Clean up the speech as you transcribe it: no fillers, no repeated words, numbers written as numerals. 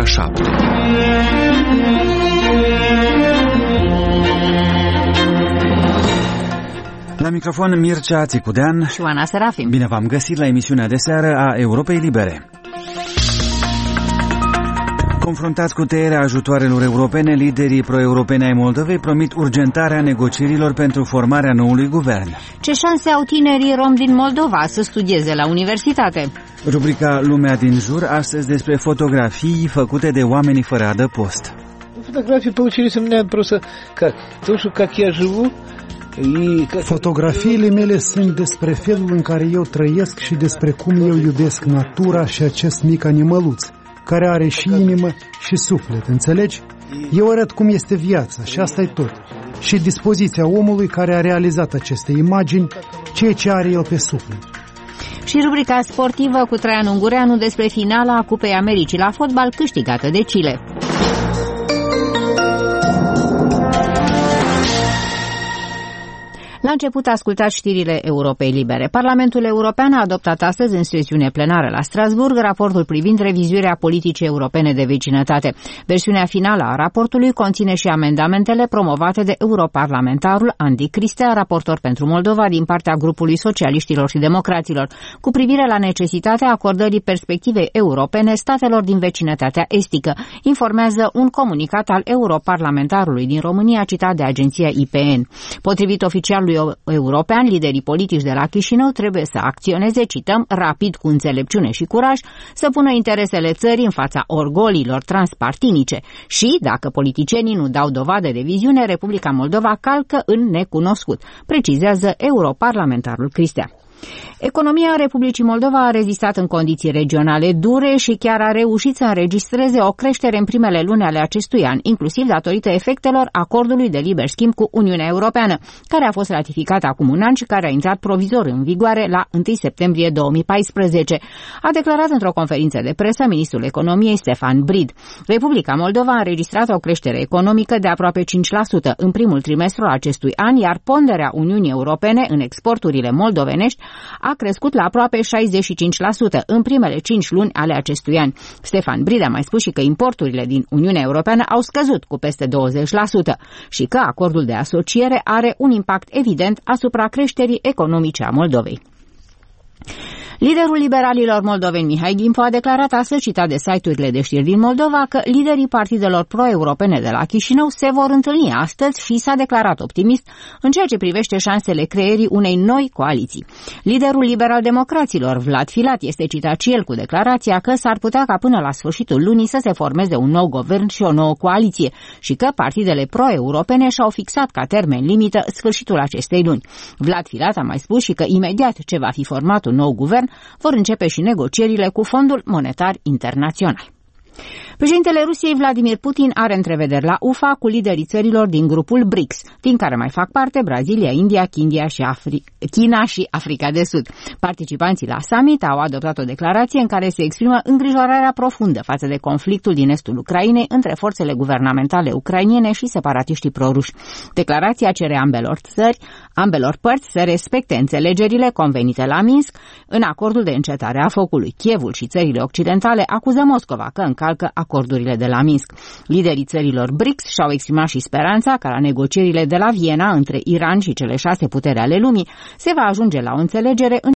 ora 7. La microfon Mircea Țicudean și Oana Serafim. Bine v-am găsit la emisiunea de seară a Europei Libere. Confruntați cu tăierea ajutoarelor europene, liderii pro-europeni ai Moldovei promit urgentarea negocierilor pentru formarea noului guvern. Ce șanse au tinerii romi din Moldova să studieze la universitate? Rubrica Lumea din jur, astăzi despre fotografii făcute de oamenii fără adăpost. Fotografii получились у меня просто как я живу. Fotografiile mele sunt despre felul în care eu trăiesc și despre cum eu iubesc natura și acest mic animăluț, care are și inimă și suflet, înțelegi? Eu arăt cum este viața și asta e tot. Și dispoziția omului care a realizat aceste imagini, ceea ce are el pe suflet. Și rubrica sportivă cu Traian Ungureanu despre finala Cupei Americii la fotbal câștigată de Chile. La început ascultați știrile Europei Libere. Parlamentul European a adoptat astăzi în sesiune plenară la Strasburg raportul privind revizuirea politicii europene de vecinătate. Versiunea finală a raportului conține și amendamentele promovate de europarlamentarul Andy Cristea, raportor pentru Moldova din partea grupului socialiștilor și democraților, cu privire la necesitatea acordării perspectivei europene statelor din vecinătatea estică, informează un comunicat al europarlamentarului din România citat de agenția IPN. Potrivit oficialului european, liderii politici de la Chișinău trebuie să acționeze, cităm, rapid, cu înțelepciune și curaj, să pună interesele țării în fața orgoliilor transpartinice și, dacă politicienii nu dau dovadă de viziune, Republica Moldova calcă în necunoscut, precizează europarlamentarul Cristea. Economia Republicii Moldova a rezistat în condiții regionale dure și chiar a reușit să înregistreze o creștere în primele luni ale acestui an, inclusiv datorită efectelor acordului de liber schimb cu Uniunea Europeană, care a fost ratificat acum un an și care a intrat provizor în vigoare la 1 septembrie 2014. A declarat într-o conferință de presă ministrul economiei Stefan Brid. Republica Moldova a înregistrat o creștere economică de aproape 5% în primul trimestru al acestui an, iar ponderea Uniunii Europene în exporturile moldovenești a crescut la aproape 65% în primele 5 luni ale acestui an. Stefan Brid a mai spus și că importurile din Uniunea Europeană au scăzut cu peste 20% și că acordul de asociere are un impact evident asupra creșterii economice a Moldovei. Liderul liberalilor moldoveni Mihai Gimpo a declarat astăzi, citat de site-urile de știri din Moldova, că liderii partidelor pro-europene de la Chișinău se vor întâlni astăzi și s-a declarat optimist în ceea ce privește șansele creierii unei noi coaliții. Liderul liberal-democraților, Vlad Filat, este citat și el cu declarația că s-ar putea ca până la sfârșitul lunii să se formeze un nou guvern și o nouă coaliție și că partidele pro-europene și-au fixat ca termen limită sfârșitul acestei luni. Vlad Filat a mai spus și că imediat ce va fi format un nou guvern, vor începe și negocierile cu Fondul Monetar Internațional. Președintele Rusiei Vladimir Putin are întrevederi la Ufa cu liderii țărilor din grupul BRICS, din care mai fac parte Brazilia, India, China și Africa de Sud. Participanții la summit au adoptat o declarație în care se exprimă îngrijorarea profundă față de conflictul din estul Ucrainei între forțele guvernamentale ucrainene și separatiștii proruși. Declarația cere ambelor părți să respecte înțelegerile convenite la Minsk în acordul de încetare a focului. Kievul și țările occidentale acuză Moscova că încalcă acordurile de la Minsk. Liderii țărilor BRICS și-au exprimat și speranța ca la negocierile de la Viena între Iran și cele 6 puteri ale lumii se va ajunge la o înțelegere în